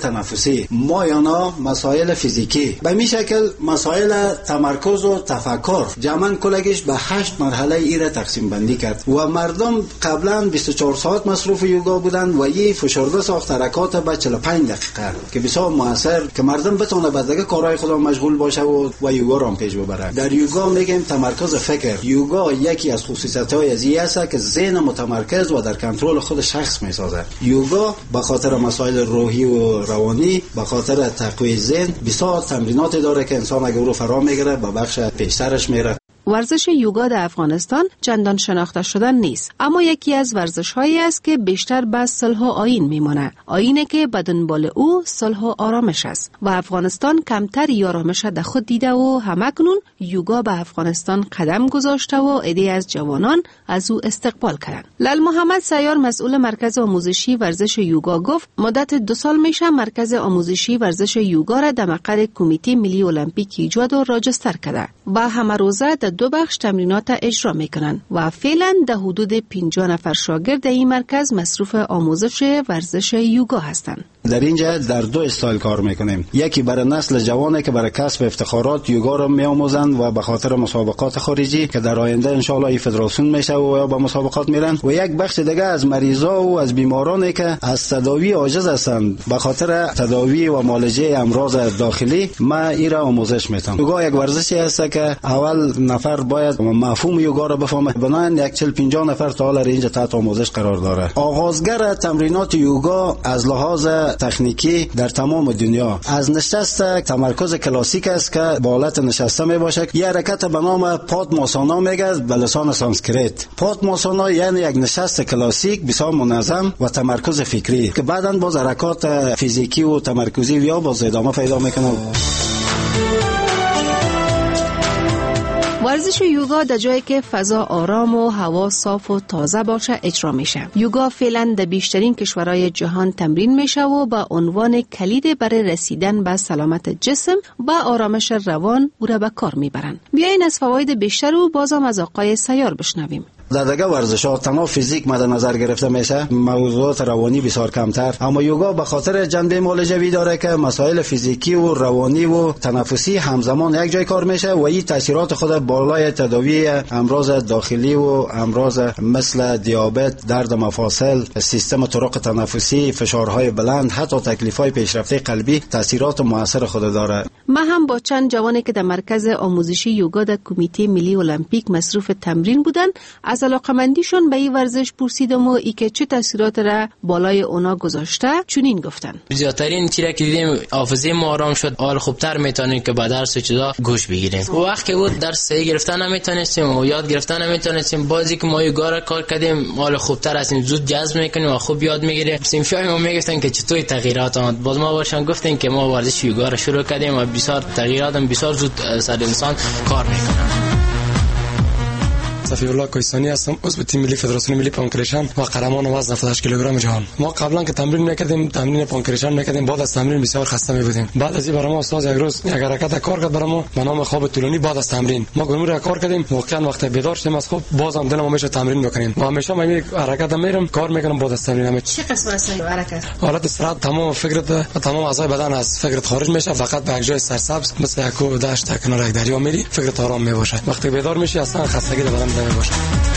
تنفسی، مایانا مسائل فیزیکی. به می شکل مسائل تمرکز و تفکر جمعاً کلگیش به 8 مرحله ایره تقسیم بندی کرد و مردم قبلا 24 ساعت مصروف یوگا بودن و یه فشرده ساخت حرکات به 45 دقیقه که بسیار موثر که مردم بتونه به دیگه کارهای خود مشغول باشه و یوگا رو پیش ببره. در یوگا میگیم تمرکز فکر. یوگا یکی از خصوصیت‌های ازی است که ذهن متمرکز و در کنترل خود شخص میسازه. یوگا به خاطر مسائل روحی و روانی، به خاطر تقویت ذهن بسیار تمرینات داره که انسان اگه رو فرا میگیره به بخش پیشترش میره. ورزش یوگا در افغانستان چندان شناخته شده نیست، اما یکی از ورزش‌هایی است که بیشتر به صلح و آیین میمونه. آیینی که به دنبال او صلح و آرامش است و افغانستان کمتر آرامش در خود دیده و همکنون یوگا به افغانستان قدم گذاشته و عده‌ای از جوانان از او استقبال کردند. لال محمد سیار مسئول مرکز آموزشی ورزش یوگا گفت مدت 2 سال میشه مرکز آموزشی ورزش یوگا را در مقر کمیته ملی المپیک ایجاد و راجستر کرده و همه روزه 2 بخش تمرینات اجرا میکنن و فعلا در حدود 50 نفر شاگرد این مرکز مصروف آموزش ورزش یوگا هستند. در اینجا در 2 استایل کار میکنیم. یکی برای نسل جوانه که برای کسب افتخارات یوگا رو میآموزند و به خاطر مسابقات خارجی که در آینده ان شاء الله این فدراسیون میشه و یا به مسابقات میرن، و یک بخش دیگه از مریضا و از بیمارانی که از تداوی عاجز هستند به خاطر تداوی و معالجه امراض داخلی ما ایرا آموزش میتم. یوگا یک ورزشی است که اول نفر باید مفهوم یوگا رو بفهمه. بنابراین 40-50 نفر تا حالا اینجا تحت آموزش قرار داره. آغازگر تمرینات یوگا از لحاظ تکنیکی در تمام دنیا از نشست تمرکز کلاسیک است که با حالت نشسته می باشه. یه حرکت به نام پادماسانا میگه به لسان سانسکریت. پادماسانا یعنی یک نشست کلاسیک بسیار منظم و تمرکز فکری که بعداً باز حرکات فیزیکی و تمرکزی یا باز ادامه پیدا میکنه. ورزش یوگا در جایی که فضا آرام و هوا صاف و تازه باشه اجرا میشه. یوگا فعلا در بیشترین کشورهای جهان تمرین میشه و با عنوان کلید برای رسیدن به سلامت جسم و آرامش روان او را به کار میبرن. بیاین از فواید بیشتر و بازم از آقای سیار بشنویم. در دیگه ورزش‌ها تنها فیزیک مد نظر گرفته میشه، موضوعات روانی بسیار کمتر، اما یوگا به خاطر جنبه معالجوی داره که مسائل فیزیکی و روانی و تنفسی همزمان یک جای کار میشه و این تاثیرات خود بالای تداوی امراض داخلی و امراض مثل دیابت، درد مفاصل، سیستم طرق تنفسی، فشارهای بلند، حتی تکلیف‌های پیشرفته قلبی تاثیرات موثر خود داره. ما هم با چند جوانی که در مرکز آموزشی یوگا در کمیته ملی المپیک مصروف تمرین بودن از علاقمندیشون به این ورزش پرسیدم و ای که چه تاثیرات را بالای اونا گذاشته چنین گفتن. زیادترین چیزی که دیدیم حافظه ما آرام شد، حال خوبتر میتونیم که با درس چیزا گوش بگیریم. وقتی بود درس صحیح گرفتن نمیتونستیم و یاد گرفتن نمیتونستیم، بازی که ما یوگا را کار کردیم حال خوبتر هستیم، زود جذب میکنیم و خوب یاد میگیریم. سیمشای ما میگفتن که چطور تغییرات آمد، باز ما باشن گفتیم که ما ورزش یوگا را شروع کردیم و بسیار تغییرات بسیار زود سر انسان کار میکنه. صفی الله کویسانی هستم، عضو تیم ملی فدراسیون ملی پانکریشن و قهرمان وزن 78 کیلوگرم جهان. ما قبلا که تمرین میکردیم، تمرین پانکریشن میکردیم، بعد از تمرین بسیار خسته میبودیم. بعد از این برام استاد یک روز یک حرکت کار کرد برام به نام خواب طولانی بعد از تمرین. ما گروه را کار کردیم، واقعا وقتی بیدار شدیم از خواب بازم دلم همیشه تمرین میکنیم و همیشه من این حرکت میرم کار میکنم بعد از تمرین. چه قسم است حرکت؟ حالت استراحت، تمام فکرت و تمام اعضای بدن از فکرت خارج میشه، فقط به یک جای سرسبز مثل یک کو دشت کنار یک دریا میری، فکرت آرام میباشه. وقتی بیدار میشی اصلا خستگی در بدن نمیباشه.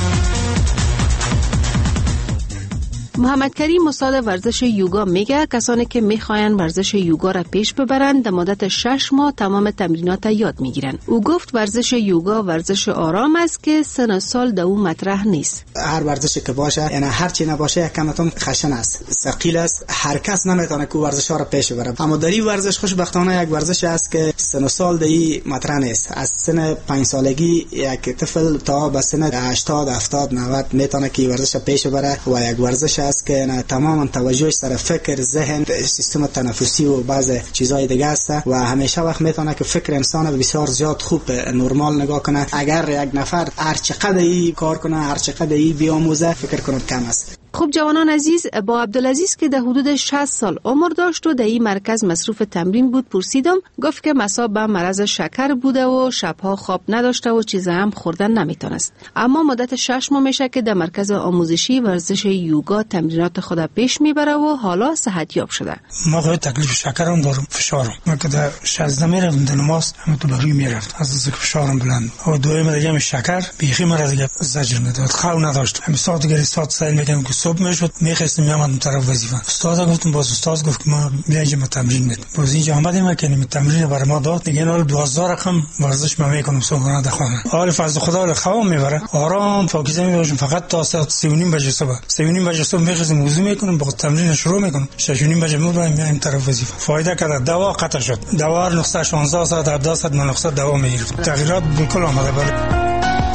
محمد کریم استاد ورزش یوگا میگه کسانی که میخواین ورزش یوگا را پیش ببرن در مدت 6 ماه تمام تمرینات یاد میگیرن. او گفت ورزش یوگا ورزش آرام است که سن و سال در اون مطرح نیست. هر ورزشی که باشه، یعنی هر چی نباشه کمتون خشن است، ثقیل است، هر کس نمیتونه که ورزش ها را پیش ببره. اما در این ورزش خوشبختانه یک ورزش است که سن و سال در این مطرح نیست. از سن 5 سالگی یک طفل تا به سن 80 70 90 میتونه که ورزش پیش ببره و یک ورزش است که تماما توجهش سر فکر، ذهن، سیستم تنفسی و بعض چیزهای دیگه است و همیشه وقت میتونه که فکر انسان بسیار زیاد خوب نرمال نگاه کنه. اگر یک نفر هر چقدر ای کار کنه، هر چقدر ای بیاموزه، فکر کنم کم است. خب جوانان عزیز، با عبدالعزیز که در حدود 60 سال عمر داشت و در این مرکز مصروف تمرین بود پرسیدم. گفت که مصاب به مرض شکر بوده و شبها خواب نداشته و چیز هم خوردن نمیتونست. اما مدت 6 ماه میشه که در مرکز آموزشی ورزش یوگا تمرینات خود پیش میبره و حالا صحتیاب شده. ما خود تکلیف شکرم دارم، فشارم. من که در 16 میرفتم در نماز هم تو بروی میرفت از اینکه فشارم بلند. و دوم دیگه شکر بیخی مرا دیگه زجر میداد. خو نداشت. همین ساعت دیگه ساعت سعی میکنم که صبح میشد میخواستم میامدم طرف وظیفه. استاد گفتم باز استاد گفت که ما میایم تمرین میدیم. باز اینجا آمدیم که این تمرین برای ما داد. دیگه اینا 2000 رقم ورزش ما میکنم صبحانه در خانه. حال فضل خدا خو میبره. آرام پاکیزه میباشم فقط تا ساعت 3:30 بجه صبح. 3:30 بجه صبح میخواستم وضو میکنم با تمرین شروع میکنم. 6:30 بجه میایم طرف وظیفه. فایده کرد. دوا قطع شد. دوا نقطه 16 ساعت 17 ساعت من نقطه دوا میگرفت. تغییرات بالکل آمده بود.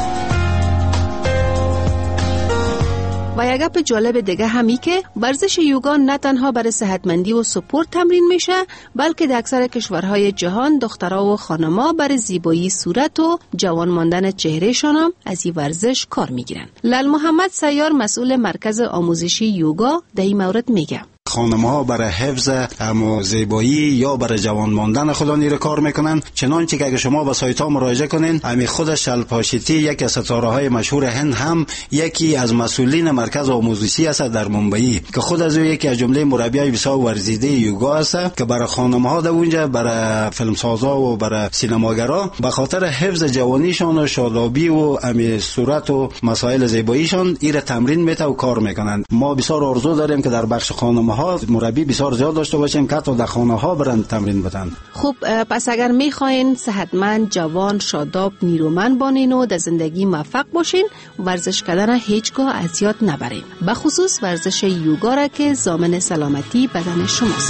و یک گپ جالب دیگه همی که ورزش یوگا نه تنها برای صحتمندی و سپورت تمرین میشه، بلکه در اکثر کشورهای جهان دخترها و خانم‌ها برای زیبایی صورت و جوان ماندن چهرهشان هم از این ورزش کار میگیرن. لال محمد سیار مسئول مرکز آموزشی یوگا در این مورد میگه. خانم‌ها برای حفظ هم زیبایی یا برای جوان ماندن خود نیره کار میکنن. چنانچه که اگه شما به سایت‌ها مراجعه کنین، همین خود شلپاشیتی یکی از ستاره‌های مشهور هند هم یکی از مسئولین مرکز آموزشی است در ممبئی که خود از او یکی از جمله مربیای بسیار ورزیده یوگا است که برای خانم‌ها در اونجا برای فیلمسازا و برای سینماگرا به خاطر حفظ جوانیشان و شادابی و همین صورت و مسائل زیباییشان ایره تمرین میته و کار میکنن. ما بسیار آرزو داریم که در بخش خانم‌ها مربی بسیار زیاد داشته باشیم که حتی در خانه‌ها برند تمرین بدن. خب پس اگر میخواین صحتمند، جوان، شاداب، نیرومند باشین و در زندگی موفق باشین، ورزش کردن هیچگاه از یاد نبرین. به خصوص ورزش یوگا را که ضامن سلامتی بدن شماست.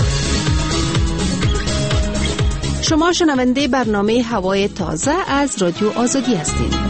شما شنونده برنامه هوای تازه از رادیو آزادی هستید.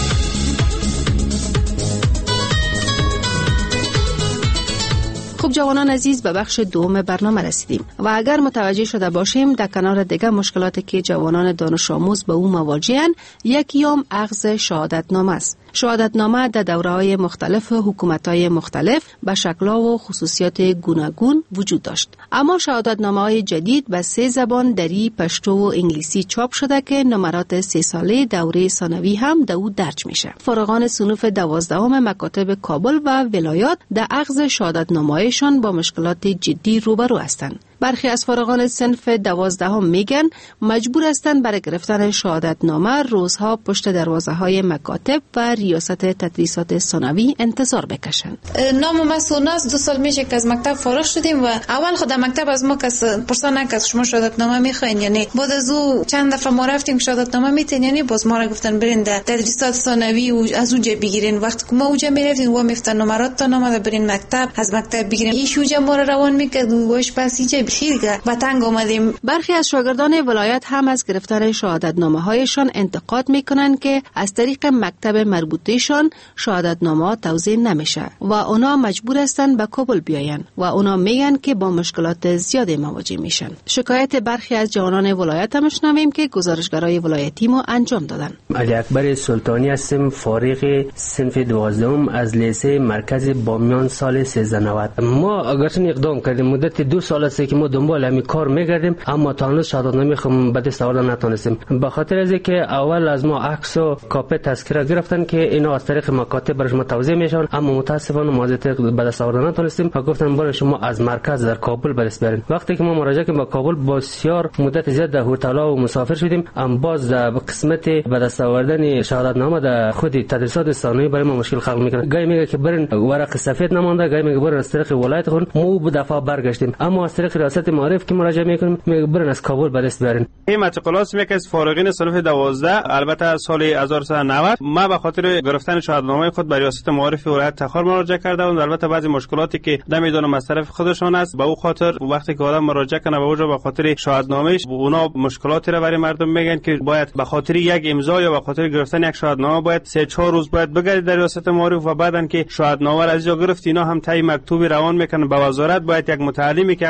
خب جوانان عزیز، به بخش دوم برنامه رسیدیم و اگر متوجه شده باشیم در کنار دیگه مشکلاتی که جوانان دانش آموز به او مواجهن، یکیام اخذ شهادتنامه است. شهادتنامه در دوره‌های مختلف حکومت‌های مختلف به شکل‌ها و خصوصیات گوناگون وجود داشت. اما شهادتنامه‌های جدید به 3 زبان دری، پشتو و انگلیسی چاپ شده که نمرات 3 ساله دوره ثانوی هم در او درج میشه. فارغان صنوف 12 مکاتب کابل و ولایات در اخذ شهادتنامه‌هایشان با مشکلات جدی روبرو هستند. برخی از فارغان صنف 12 میگن مجبور هستند برای گرفتن شهادتنامه روزها پشت دروازه‌های مکاتب و ریاست تدریسات ثانوی انتظار بکشند. نام ما سوناس 2 سال میشه که از مکتب فارغ شدیم و اول خود مکتب از ما کس پرسان که شما شهادتنامه میخواین، یعنی بعد از او چند دفعه ما رفتیم شهادتنامه میتین، یعنی باز ما را گفتن برین در تدریسات ثانوی و از اونجا بگیرین. وقتی که ما اونجا میرفتیم و میفتن نمرات تا نامه برین مکتب، از مکتب بگیرین. ایشون ما را روان میکرد و واش پس اینجا بخیر و تنگ اومدیم. برخی از شاگردان ولایت هم از گرفتن شهادتنامه‌هایشان انتقاد میکنن که از طریق مکتب مربوطهشان شهادتنامه توزیع نمیشه و اونا مجبور هستن به کابل بیاین و اونا میگن که با مشکلات زیادی مواجه میشن. شکایت برخی از جوانان ولایت هم شنویم که گزارشگرای ولایتی ما انجام دادن. علی اکبر سلطانی هستم، فارغ صنف 12 از لیسه مرکز بامیان سال 1390. ما اگرچه اقدام کردیم، مدت 2 سال است که ما دنبال همین کار میگردیم، اما تا هنوز شهادتنامه خودم به دست آوردن نتونستیم. به خاطر از اینکه اول از ما عکس و کاپی تذکره گرفتن که اینا از طریق مکاتب برای شما توزیع میشن، اما متاسفانه ما از طریق به دست آوردن نتونستیم و گفتن برای شما از مرکز در کابل به دست بیارین. وقتی که ما مراجعه کردیم به کابل، بسیار مدت زیاد در هتل‌ها و مسافر شدیم، اما باز در قسمت به دست آوردن شهادتنامه در خود تدریسات ثانوی برای ما مشکل خلق میکنه. گاهی میگه که برین ورق سفید نمونده، گاهی میگه برین از طریق ولایت خود. ما به دفعه برگشتیم، اما از طریق ریاست معارف که مراجعه میکنیم میگه برین از کابل به دست بیارین. این متقلاس میگه از فارغین صنف 12 البته از سال 1990 ما به خاطر گرفتن شهادتنامه خود به ریاست معارف ولایت تخار مراجعه کردم. البته بعضی مشکلاتی که نمیدونم از طرف خودشان است، به او خاطر وقتی که آدم مراجعه کنه به اونجا به خاطر شهادتنامه‌اش اونا مشکلاتی رو برای مردم میگن که باید به خاطر یک امضا یا به خاطر گرفتن یک شهادتنامه باید 3-4 روز باید بگردید در ریاست معارف و بعدن که شهادتنامه از جا گرفت اینا هم تای مکتوبی روان میکنن به وزارت. باید یک متعلمی که حقاً از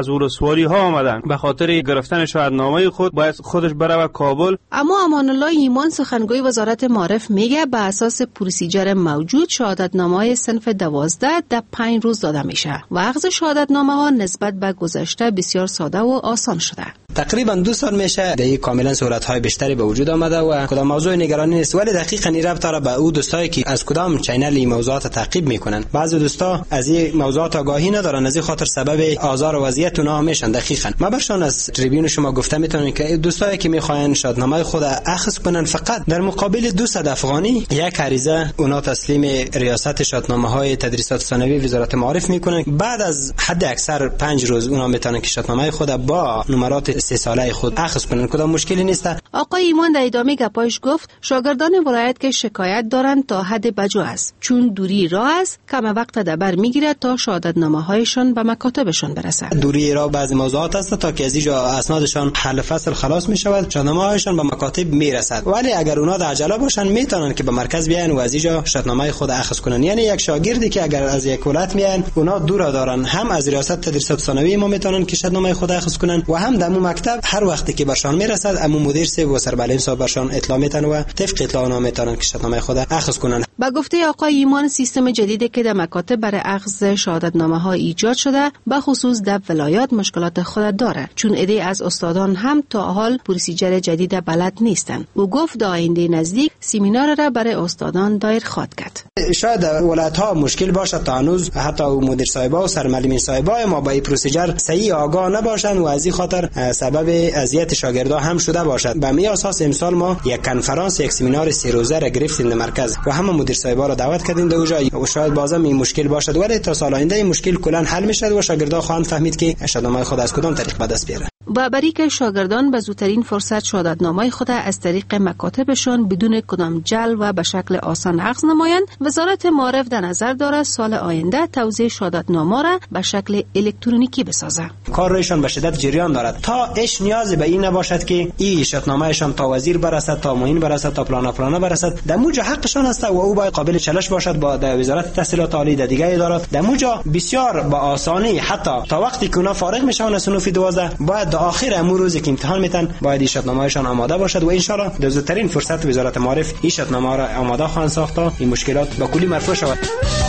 از ولسوالی ها آمدن به خاطر گرفتن شهادتنامه خود باید خودش بره کابل. اما امان الله ایمان سخنگوی وزارت معارف میگه به اساس پروسیجر موجود شهادتنامه صنف 12 در 5 روز داده میشه و اخذ شهادتنامه ها نسبت به گذشته بسیار ساده و آسان شده. تقریبا 2 سال میشه دیگه کاملا سهولت‌های بیشتری به وجود آمده و کدام موضوع نگرانی نیست، ولی دقیقاً این ربط داره به او دوستایی که از کدام چینل این موضوعات تعقیب میکنن. بعضی دوستا از این موضوعات آگاهی ندارن، از این خاطر سبب آزار و اذیت اونها میشن. دقیقاً ما برشان از تریبیون شما گفته میتونن که دوستایی که میخواین شهادتنامه خود اخذ کنن فقط در مقابل 200 افغانی یک عریضه اونا تسلیم ریاست شهادتنامه‌های تدریسات ثانوی وزارت معارف میکنن. بعد از حد اکثر 5 روز اونا میتونن که شهادتنامه خود با نمرات 3 ساله خود اخذ کنن. کدام مشکلی نیست. آقای ایمان در ادامه گپایش گفت شاگردان ولایت که شکایت دارند تا حد بجو است، چون دوری راه است کم وقت در بر میگیرد تا شهادتنامه هایشان به مکاتبشان برسد. دوری راه بعضی موضوعات است تا که از اینجا اسنادشان حل فصل خلاص می شود، شهادتنامه هایشان به مکاتب میرسد. ولی اگر اونا در عجله باشن میتونن که به مرکز بیان و از اینجا شهادتنامه خود اخذ کنن. یعنی یک شاگردی که اگر از یک ولایت میان اونا دور دارن، هم از ریاست تدریسات ثانوی ما میتونن که شهادتنامه خود اخذ کنن و هم در مکتب هر وقتی که برشان میرسد امو مدیر سه و سربعلم صاحب برشان اطلاع میتن و طبق اطلاع اونا میتونن که شهادتنامه خود اخذ کنن. با گفته آقای ایمان سیستم جدیدی که در مکاتب برای اخذ شهادتنامه ها ایجاد شده به خصوص در ولایات مشکلات خود داره، چون عده از استادان هم تا حال پروسیجر جدید بلد نیستند. او گفت در آینده نزدیک سمینار را برای استادان دایر خواهد کرد. شاید ولایت ها مشکل باشه تا هنوز حتی مدیر صاحبا و سرمعلمین صاحبا ما با این پروسیجر صحیح آگاه نباشند و از این خاطر سبب اذیت شاگردا هم شده باشد. به می اساس امسال ما یک کنفرانس، یک سمینار 3 روزه را گرفتیم در مرکز و همه مدیر صاحبا را دعوت کردیم در اونجا و شاید بازم این مشکل باشد، ولی تا سال آینده این مشکل کلا حل میشه و شاگردا خواهند فهمید که شهادتنامه خود از کدام طریق به دست بیاره. و برای که شاگردان به زودترین فرصت شهادتنامه خود از طریق مکاتبشان بدون کدام جل و به شکل آسان اخذ نمایند، وزارت معارف در نظر دارد سال آینده توزیع شهادتنامه را به شکل الکترونیکی بسازد. کار رویشان به شدت جریان دارد تا اش نیازی به این نباشد که این شهادتنامهشان تا وزیر برسد، تا معین برسد، تا پلان برسد. در موجه حقشان است و او باید قابل چالش باشد با وزارت تحصیلات عالی در دیگه ادارات. در موجه بسیار با آسانی حتی تا وقتی که اونا فارغ میشن از صنف 12 باید در آخر امور روزی که امتحان میتن باید این شهادتنامه‌شان آماده باشد و ان شاء الله در زودترین فرصت وزارت معارف این شهادتنامه را آماده خواهند ساخت تا این مشکلات با کلی مرفوع شود.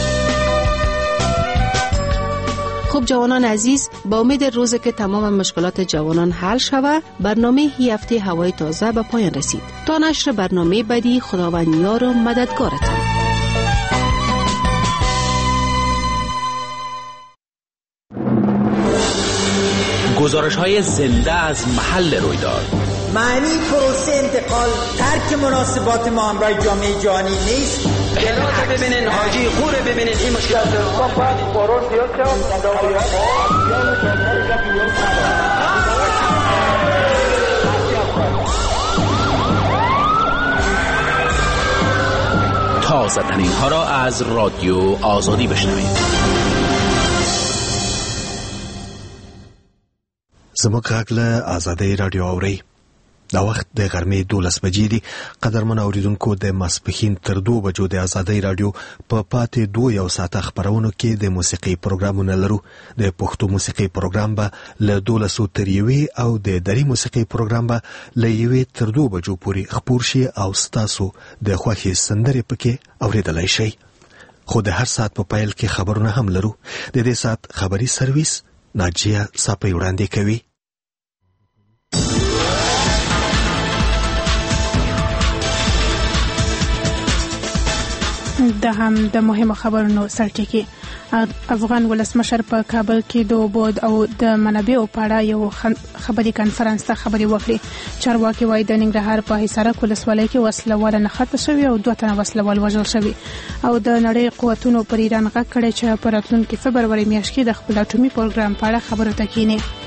خب جوانان عزیز، با امید روزی که تمام مشکلات جوانان حل شود، برنامه هی هفته هوای تازه به پایان رسید. تا نشر برنامه بعدی خداوند یار و مددگارتان. گزارش‌های زنده از محل رویداد. معنی پروسه انتقال ترک مناسبات ما همراه جامعه جهانی نیست. جنات ببینین، حاجی خور ببینین، این مشکلات تازه ترین ها را از رادیو آزادی بشنوید. زموږ غږ له آزادۍ راډیو اورئ. دا وخت د غرمې 12 بجې دي. قدرمن اوریدونکو، د ماسپښین تر 2 بجو د آزادۍ راډیو په پاتې 2 ساعته خبرونو کې د موسیقي پروګرامونه لرو. د پښتو موسیقي پروګرام به له 12 تر 1 او د دري موسیقي پروګرام به له 1 تر 2 بجو پورې خپور شي او ستاسو د خوښې سندرې پکې اوریدلای شئ. خو د هر ساعت په پایل کې خبرونه هم لرو. د دې ساعت خبري سرویس ناجیه صاحب وړاندې کوي. د هم د مهمو خبرونو سرټکی. افغان ولسمشر په کابل کې د اوبو او د منابعو په اړه یو خبري کانفرنس ته خبري وکړي. چارواکي وايي د ننګرهار په حصارک ولسوالۍ کې وسلوال نښته شوی او 2 تنه وسلوال وژل شوی او د نړۍ قوتونو پر ایران غږ کړی چې په راتلونکي فبروري میاشت کې د خپل اټومي پروګرام په اړه خبرو ته کینی.